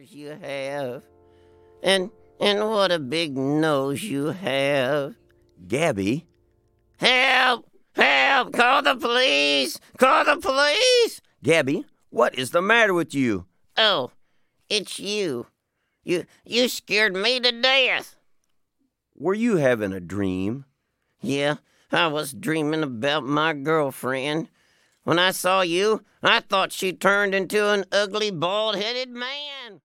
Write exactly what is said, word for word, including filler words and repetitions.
nose you have. And and what a big nose you have. Gabby? Help! Help! Call the police! Call the police! Gabby, what is the matter with you? Oh, it's you. You you scared me to death. Were you having a dream? Yeah, I was dreaming about my girlfriend. When I saw you, I thought she turned into an ugly, bald-headed man.